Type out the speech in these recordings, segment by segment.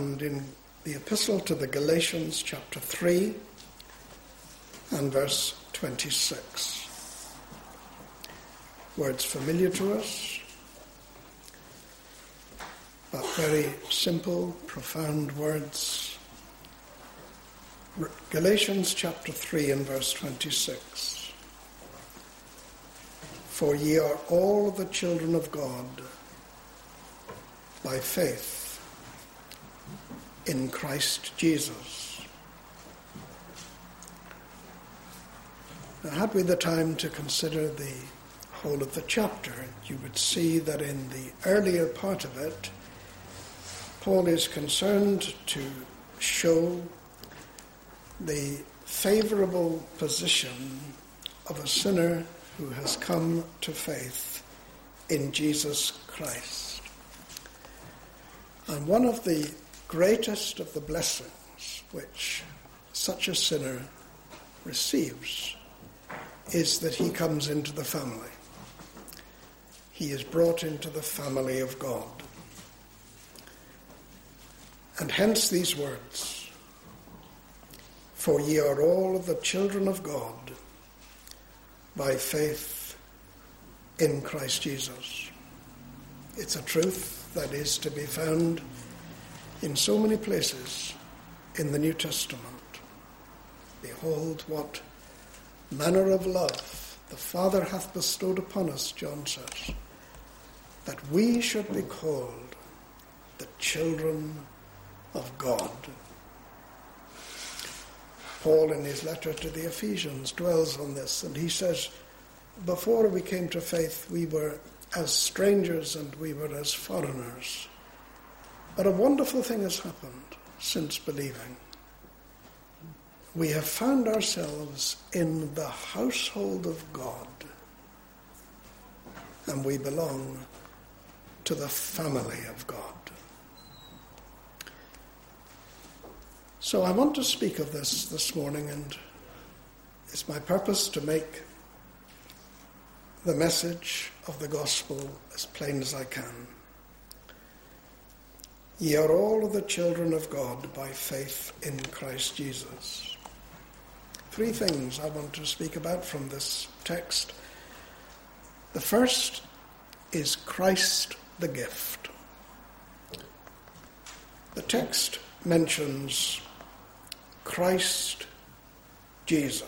and in the Epistle to the Galatians, chapter 3 and verse 26. Words familiar to us, but very simple, profound words. Galatians chapter 3 and verse 26. For ye are all the children of God by faith in Christ Jesus. Now, had we the time to consider the whole of the chapter, you would see that in the earlier part of it, Paul is concerned to show the favourable position of a sinner who has come to faith in Jesus Christ. And one of the greatest of the blessings which such a sinner receives is that he comes into the family. He is brought into the family of God. And hence these words, for ye are all the children of God by faith in Christ Jesus. It's a truth that is to be found in so many places in the New Testament. Behold, what manner of love the Father hath bestowed upon us, John says, that we should be called the children of God. Paul, in his letter to the Ephesians, dwells on this, and he says, before we came to faith, we were as strangers and we were as foreigners. But a wonderful thing has happened since believing. We have found ourselves in the household of God, and we belong to the family of God. So I want to speak of this morning, and it's my purpose to make the message of the gospel as plain as I can. Ye are all the children of God by faith in Christ Jesus. Three things I want to speak about from this text. The first is Christ the gift. The text mentions Christ Jesus.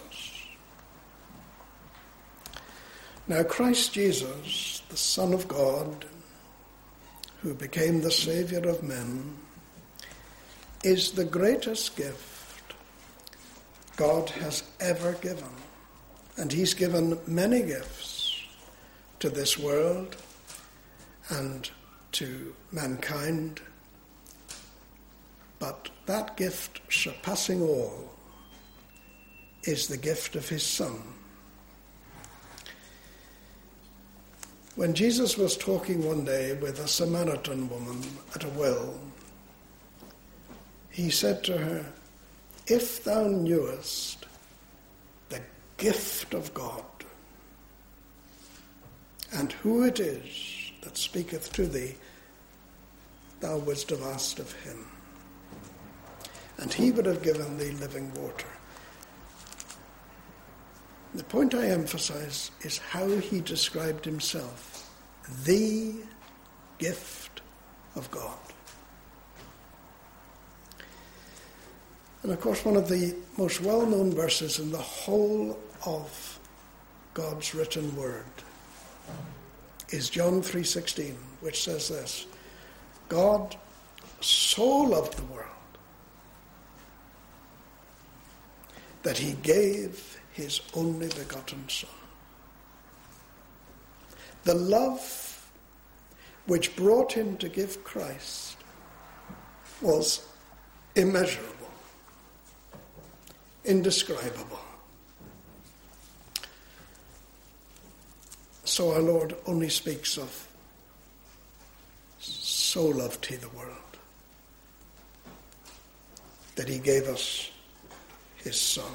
Now, Christ Jesus, the Son of God, who became the Saviour of men, is the greatest gift God has ever given. And he's given many gifts to this world and to mankind. But that gift, surpassing all, is the gift of his Son. When Jesus was talking one day with a Samaritan woman at a well, he said to her, if thou knewest the gift of God, and who it is that speaketh to thee, thou wouldst have asked of him, and he would have given thee living water. The point I emphasize is how he described himself, the gift of God. And of course, one of the most well-known verses in the whole of God's written word is John 3:16, which says this, God so loved the world that he gave his only begotten Son. The love which brought him to give Christ was immeasurable, indescribable. So our Lord only speaks of, so loved he the world, that he gave us his Son.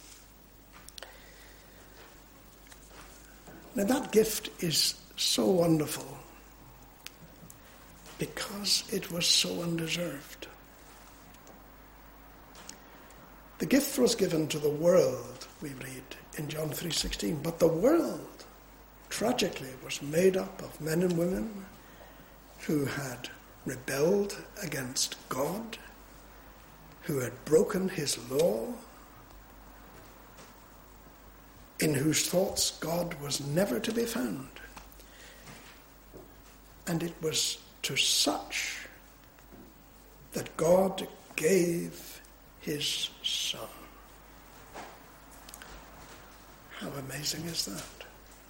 Now that gift is so wonderful because it was so undeserved. The gift was given to the world, we read in John 3:16, but the world, tragically, was made up of men and women who had rebelled against God, who had broken his law, in whose thoughts God was never to be found. And it was to such that God gave his Son. How amazing is that?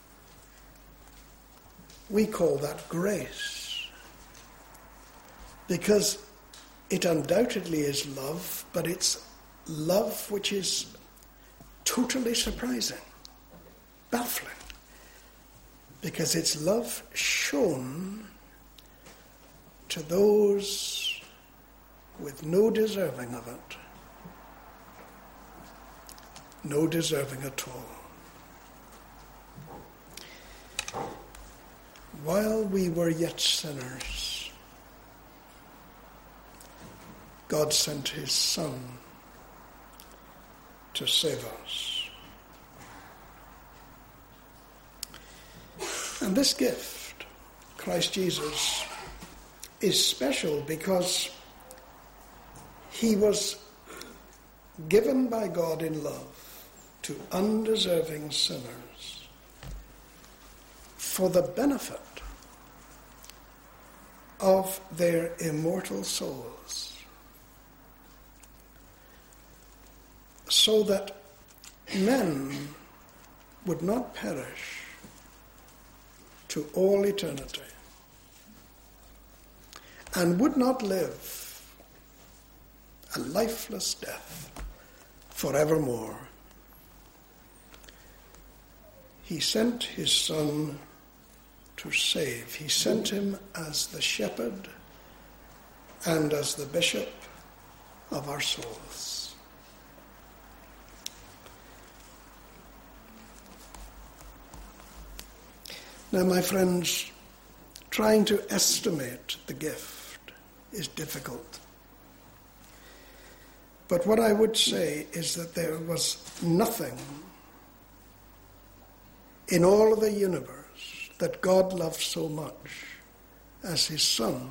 We call that grace, because it undoubtedly is love, but it's love which is totally surprising, baffling, because it's love shown to those with no deserving of it, no deserving at all. While we were yet sinners, God sent his Son to save us. And this gift, Christ Jesus, is special because he was given by God in love to undeserving sinners for the benefit of their immortal souls, so that men would not perish to all eternity and would not live a lifeless death forevermore. He sent his Son to save. He sent him as the shepherd and as the bishop of our souls. Now, my friends, trying to estimate the gift is difficult. But what I would say is that there was nothing in all of the universe that God loved so much as his Son.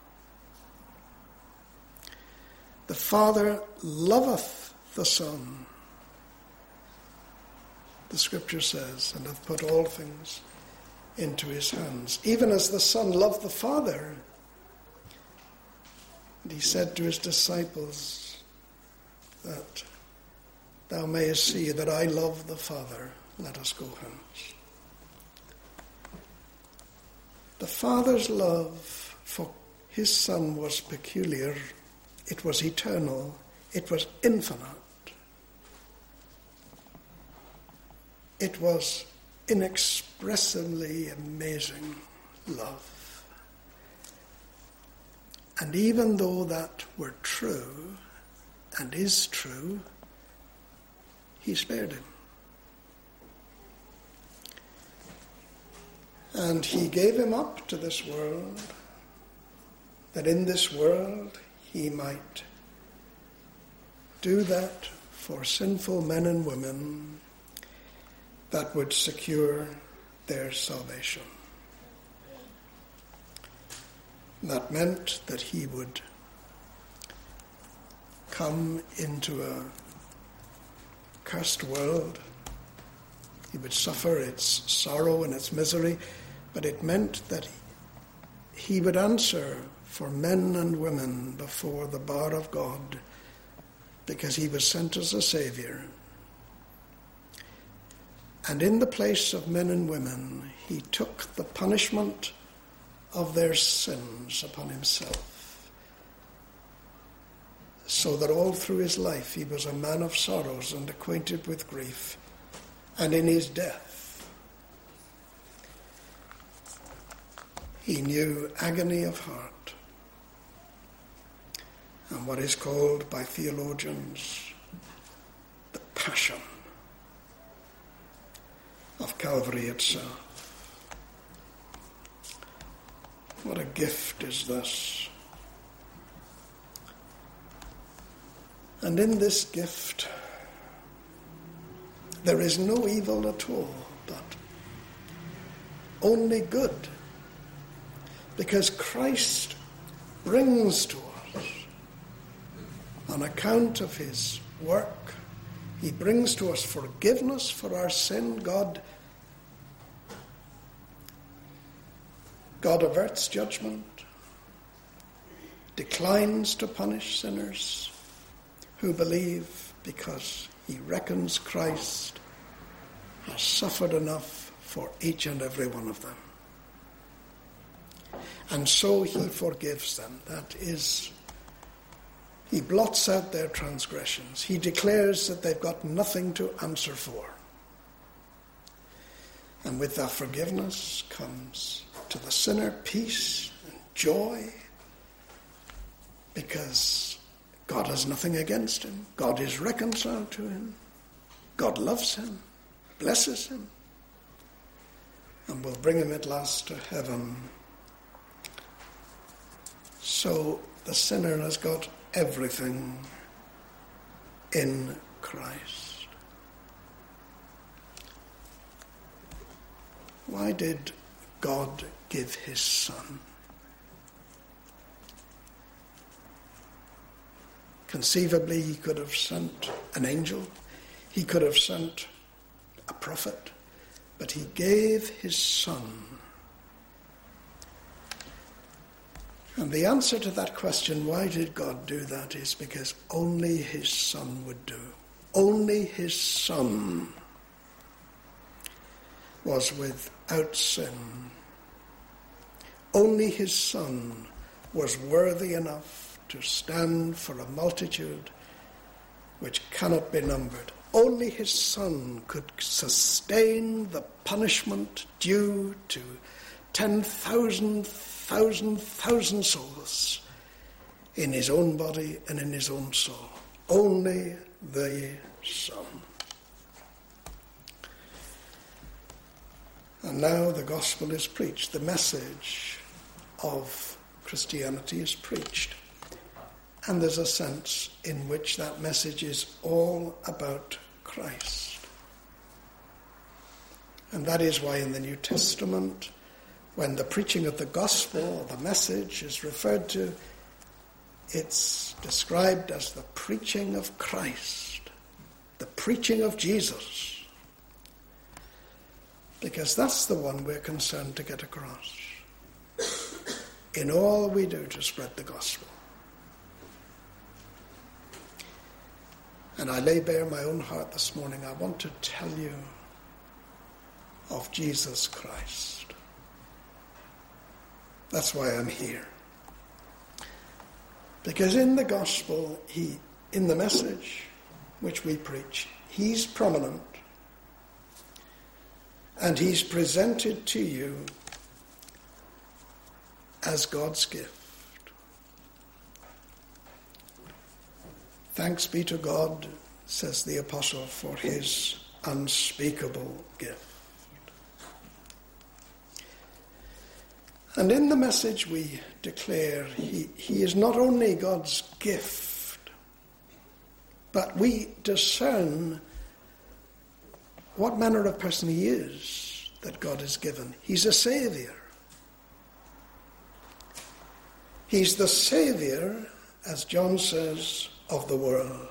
The Father loveth the Son, the Scripture says, and hath put all things into his hands. Even as the Son loved the Father, and he said to his disciples that thou mayest see that I love the Father, let us go hence. The Father's love for his Son was peculiar, it was eternal, it was infinite. It was inexpressibly amazing love. And even though that were true, and is true, he spared him. And he gave him up to this world, that in this world he might do that for sinful men and women that would secure their salvation. That meant that he would come into a cursed world. He would suffer its sorrow and its misery, but it meant that he would answer for men and women before the bar of God, because he was sent as a Saviour. And in the place of men and women, he took the punishment of their sins upon himself, so that all through his life he was a man of sorrows and acquainted with grief. And in his death, he knew agony of heart and what is called by theologians the passion of Calvary itself. What a gift is this! And in this gift, there is no evil at all, but only good. Because Christ brings to us, on account of his work, he brings to us forgiveness for our sin. God averts judgment, declines to punish sinners who believe, because he reckons Christ has suffered enough for each and every one of them. And so he forgives them. That is, he blots out their transgressions. He declares that they've got nothing to answer for. And with that forgiveness comes to the sinner peace and joy, because God has nothing against him. God is reconciled to him. God loves him, blesses him, and will bring him at last to heaven. So the sinner has got everything in Christ. Why did God give his Son? Conceivably, he could have sent an angel. He could have sent a prophet. But he gave his Son. And the answer to that question, why did God do that, is because only his Son would do. Only his Son was without sin. Only his Son was worthy enough to stand for a multitude which cannot be numbered. Only his Son could sustain the punishment due to 10,000 souls in his own body and in his own soul. Only the Son. And now the gospel is preached. The message of Christianity is preached. And there's a sense in which that message is all about Christ. And that is why in the New Testament, when the preaching of the gospel, or the message, is referred to, it's described as the preaching of Christ, the preaching of Jesus, because that's the one we're concerned to get across in all we do to spread the gospel. And I lay bare my own heart this morning. I want to tell you of Jesus Christ. That's why I'm here. Because in the gospel, in the message which we preach, he's prominent. And he's presented to you as God's gift. Thanks be to God, says the apostle, for his unspeakable gift. And in the message we declare, he is not only God's gift, but we discern what manner of person he is that God has given. He's a saviour. He's the saviour, as John says, of the world.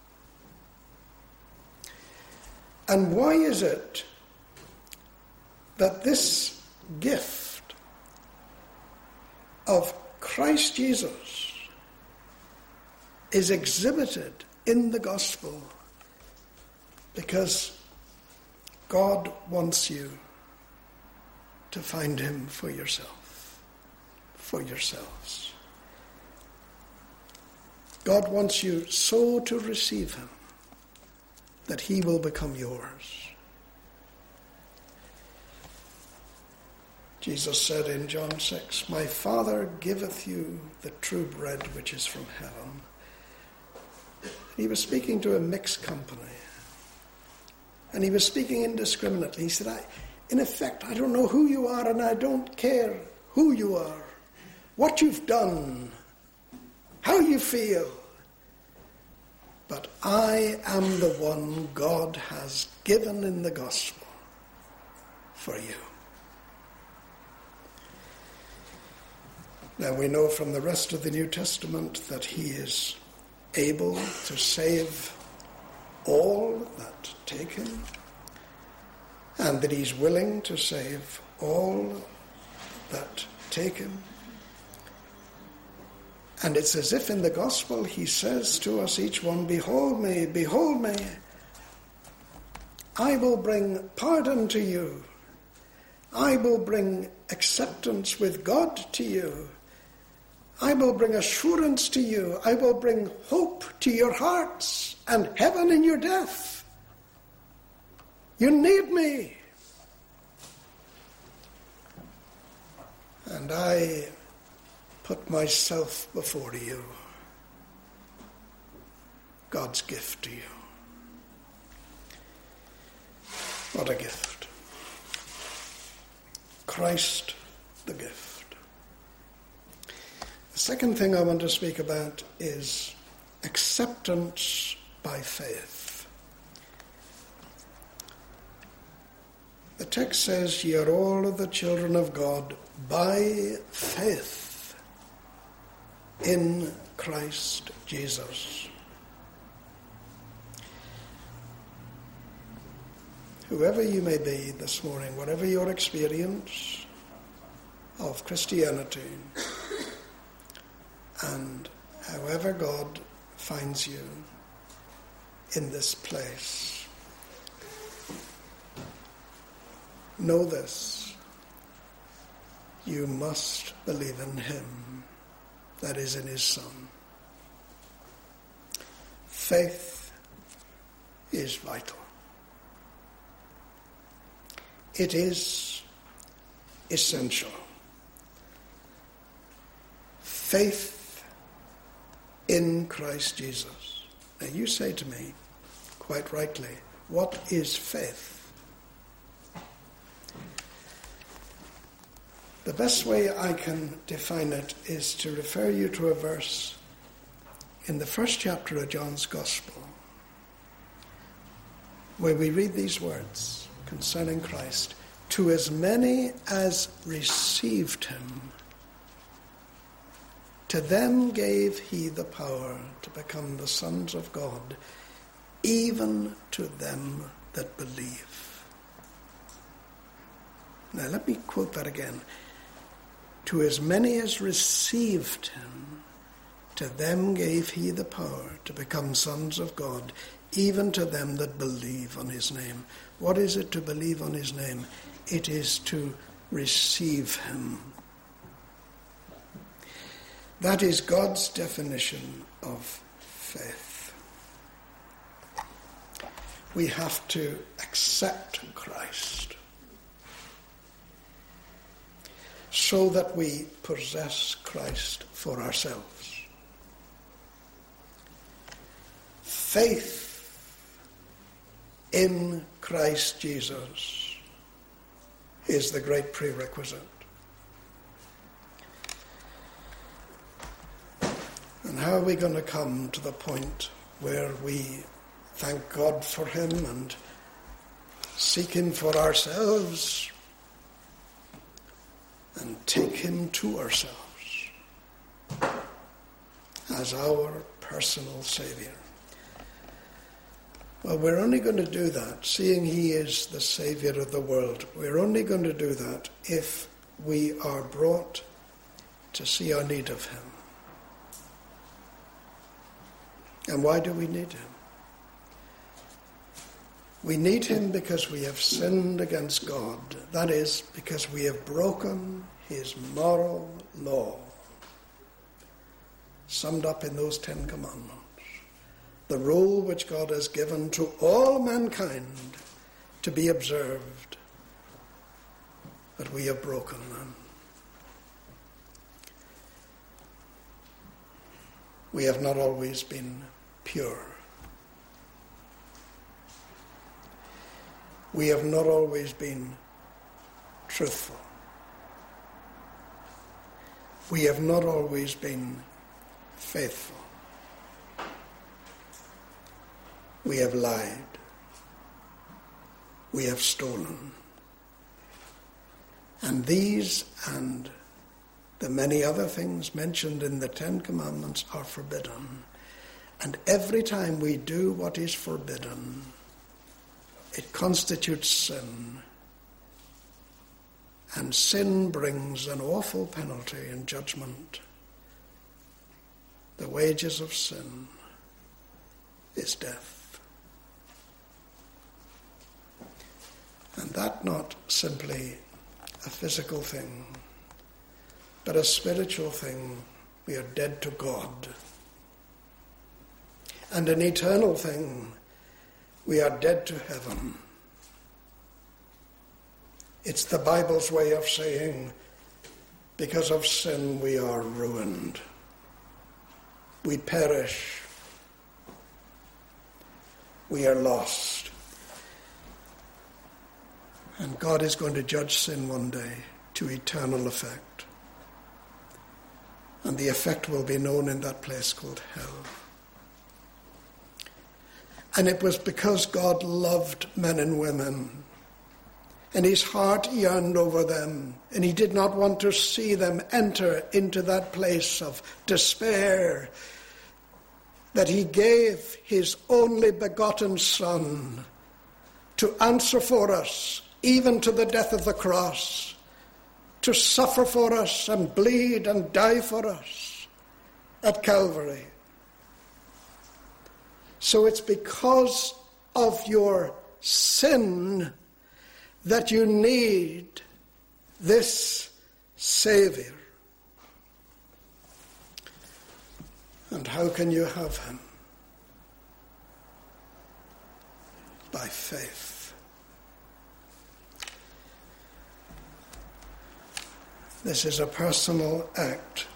And why is it that this gift of Christ Jesus is exhibited in the gospel? Because God wants you to find him for yourself, for yourselves. God wants you so to receive him that he will become yours. Jesus said in John 6, "My Father giveth you the true bread which is from heaven." He was speaking to a mixed company. And he was speaking indiscriminately. He said, in effect, I don't know who you are, and I don't care who you are, what you've done, how you feel. but I am the one God has given in the gospel for you. Now we know from the rest of the New Testament that he is able to save all that take him, and that he's willing to save all that take him. And it's as if in the gospel he says to us, each one, behold me, I will bring pardon to you. I will bring acceptance with God to you. I will bring assurance to you. I will bring hope to your hearts and heaven in your death. You need me. And I put myself before you, God's gift to you. What a gift. Christ, the gift. The second thing I want to speak about is acceptance by faith. The text says, ye are all of the children of God by faith in Christ Jesus. Whoever you may be this morning, whatever your experience of Christianity, and however God finds you in this place, know this: you must believe in him, that is, in his Son. Faith is vital. It is essential. Faith in Christ Jesus. Now you say to me, quite rightly, what is faith? The best way I can define it is to refer you to a verse in the first chapter of John's Gospel, where we read these words concerning Christ: to as many as received him, to them gave he the power to become the sons of God, even to them that believe. Now let me quote that again. To as many as received him, to them gave he the power to become sons of God, even to them that believe on his name. What is it to believe on his name? It is to receive him. That is God's definition of faith. We have to accept Christ so that we possess Christ for ourselves. Faith in Christ Jesus is the great prerequisite. And how are we going to come to the point where we thank God for him and seek him for ourselves and take him to ourselves as our personal Saviour? Well, we're only going to do that, seeing he is the Saviour of the world. We're only going to do that if we are brought to see our need of him. And why do we need him? We need him because we have sinned against God. That is, because we have broken his moral law, summed up in those 10 commandments. The rule which God has given to all mankind to be observed, but we have broken them. We have not always been pure. We have not always been truthful. We have not always been faithful. we have lied, we have stolen. And these and the many other things mentioned in the Ten Commandments are forbidden. And every time we do what is forbidden, it constitutes sin. And sin brings an awful penalty and judgment. The wages of sin is death. And that not simply a physical thing, but a spiritual thing. We are dead to God. And an eternal thing. We are dead to heaven. It's the Bible's way of saying, because of sin we are ruined. We perish. We are lost. And God is going to judge sin one day to eternal effect. And the effect will be known in that place called hell. And it was because God loved men and women, and his heart yearned over them, and he did not want to see them enter into that place of despair, that he gave his only begotten Son to answer for us, even to the death of the cross, to suffer for us and bleed and die for us at Calvary. So it's because of your sin that you need this Savior. And how can you have him? By faith. This is a personal act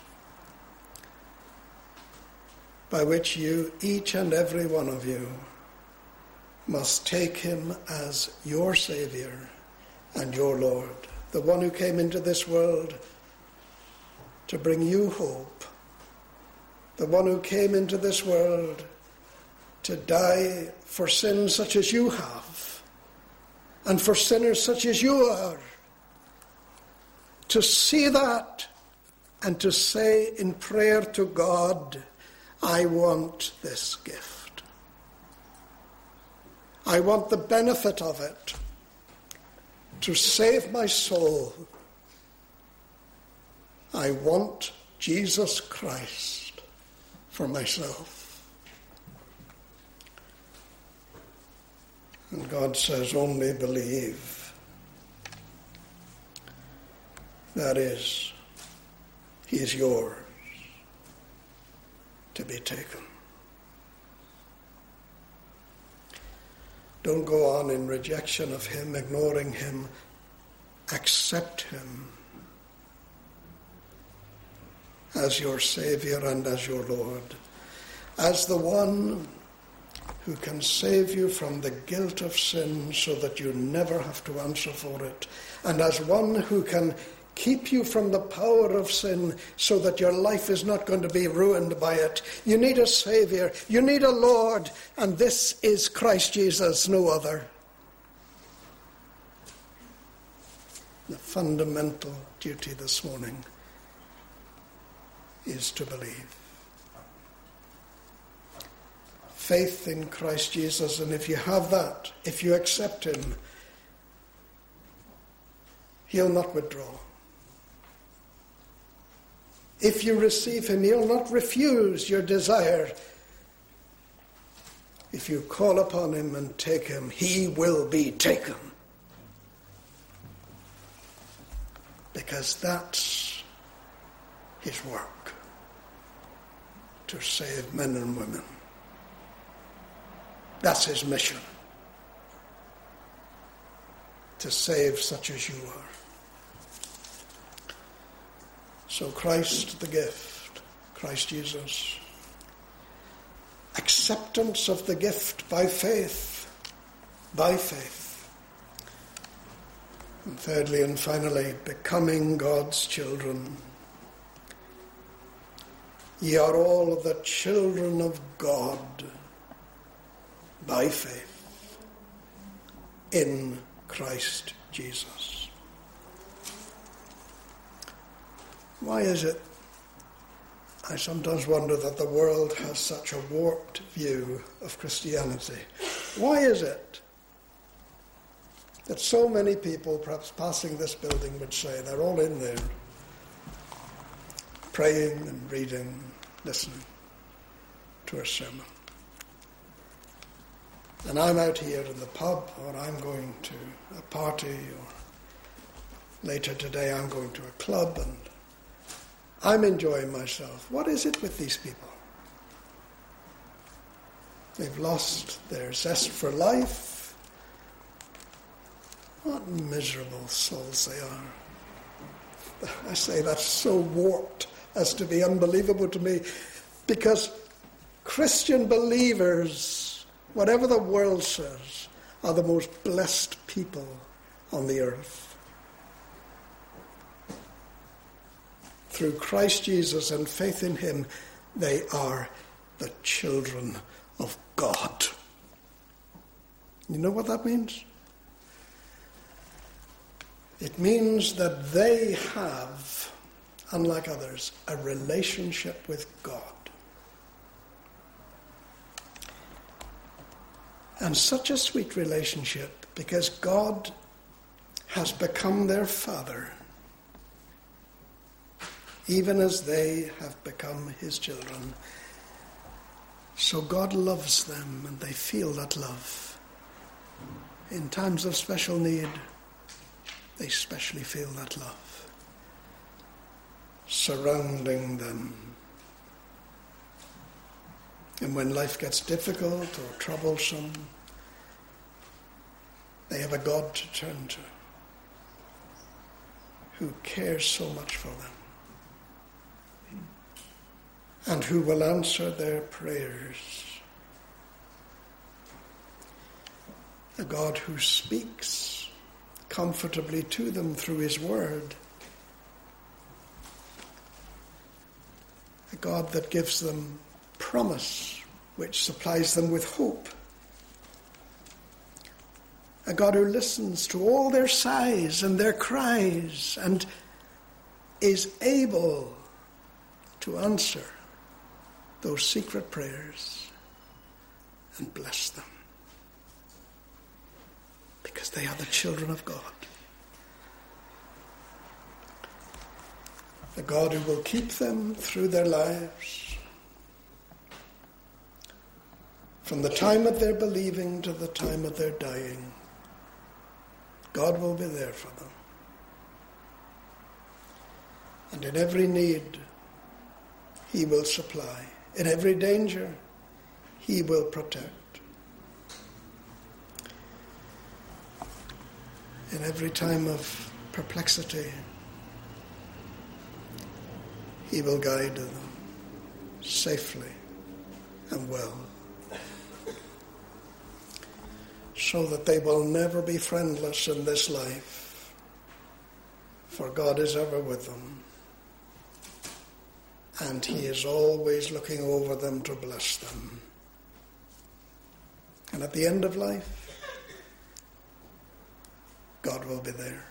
by which you, each and every one of you, must take him as your Savior and your Lord, the one who came into this world to bring you hope, the one who came into this world to die for sins such as you have, and for sinners such as you are, to see that and to say in prayer to God, I want this gift. I want the benefit of it to save my soul. I want Jesus Christ for myself. And God says, only believe. That is, he is yours to be taken. Don't go on in rejection of him, ignoring him. Accept him as your Savior and as your Lord, as the one who can save you from the guilt of sin so that you never have to answer for it, and as one who can keep you from the power of sin so that your life is not going to be ruined by it. You need a Savior. You need a Lord. And this is Christ Jesus, no other. The fundamental duty this morning is to believe. Faith in Christ Jesus. And if you have that, if you accept him, he'll not withdraw. If you receive him, he'll not refuse your desire. If you call upon him and take him, he will be taken. Because that's his work, to save men and women. That's his mission, to save such as you are. So Christ the gift, Christ Jesus. Acceptance of the gift by faith. By faith. And thirdly and finally, becoming God's children. Ye are all the children of God by faith in Christ Jesus. Why is it, I sometimes wonder, that the world has such a warped view of Christianity? Why is it that so many people, perhaps passing this building, would say they're all in there, praying and reading, listening to a sermon, and I'm out here in the pub, or I'm going to a party, or later today I'm going to a club, and I'm enjoying myself? What is it with these people? They've lost their zest for life. What miserable souls they are. I say that's so warped as to be unbelievable to me, because Christian believers, whatever the world says, are the most blessed people on the earth. Through Christ Jesus and faith in him, they are the children of God. You know what that means? It means that they have, unlike others, a relationship with God. And such a sweet relationship, because God has become their Father, even as they have become his children. So God loves them, and they feel that love. In times of special need, they especially feel that love surrounding them. And when life gets difficult or troublesome, they have a God to turn to who cares so much for them and who will answer their prayers. A God who speaks comfortably to them through his word. A God that gives them promise, which supplies them with hope. A God who listens to all their sighs and their cries and is able to answer those secret prayers and bless them, because they are the children of God. A God who will keep them through their lives, from the time of their believing to the time of their dying. God will be there for them. And in every need, he will supply. In every danger, he will protect. In every time of perplexity, he will guide them safely and well, so that they will never be friendless in this life, for God is ever with them, and he is always looking over them to bless them. And at the end of life, God will be there.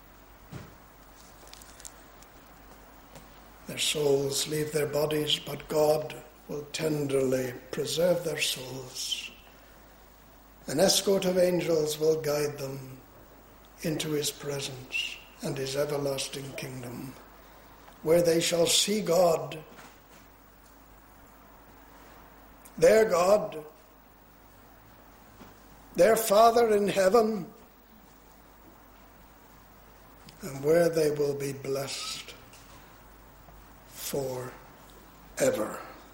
Their souls leave their bodies, but God will tenderly preserve their souls. An escort of angels will guide them into his presence and his everlasting kingdom, where they shall see God, their God, their Father in heaven, and where they will be blessed forever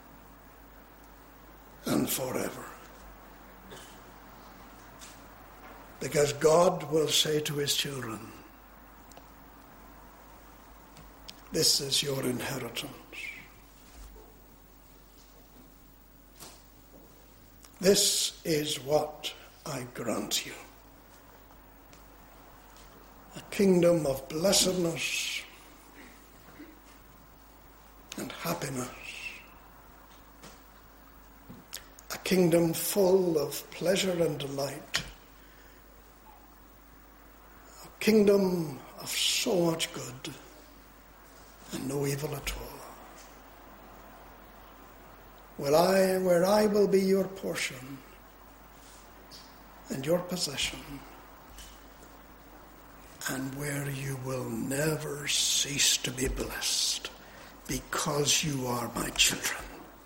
and forever. Because God will say to his children, this is your inheritance. This is what I grant you. A kingdom of blessedness and happiness. A kingdom full of pleasure and delight, a kingdom of so much good and no evil at all. Where I will be your portion and your possession, and where you will never cease to be blessed because you are my children.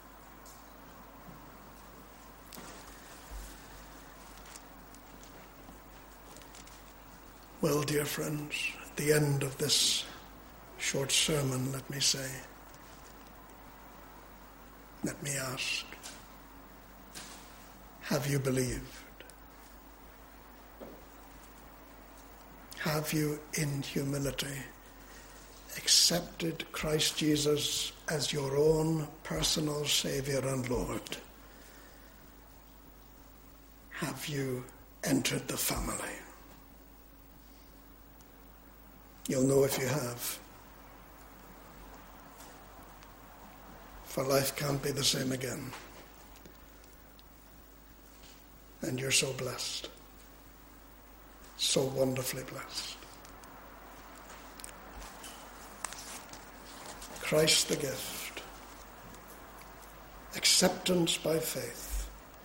Well, dear friends, at the end of this short sermon, let me ask, have you believed? Have you, in humility, accepted Christ Jesus as your own personal Saviour and Lord? Have you entered the family? You'll know if you have. For life can't be the same again. And you're so blessed. So wonderfully blessed. Christ the gift. Acceptance by faith.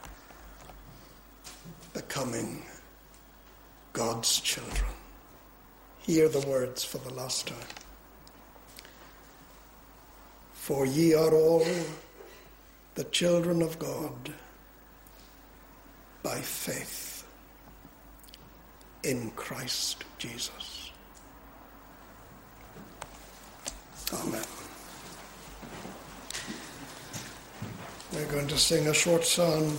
Becoming God's children. Hear the words for the last time. For ye are all the children of God by faith in Christ Jesus. Amen. We're going to sing a short song.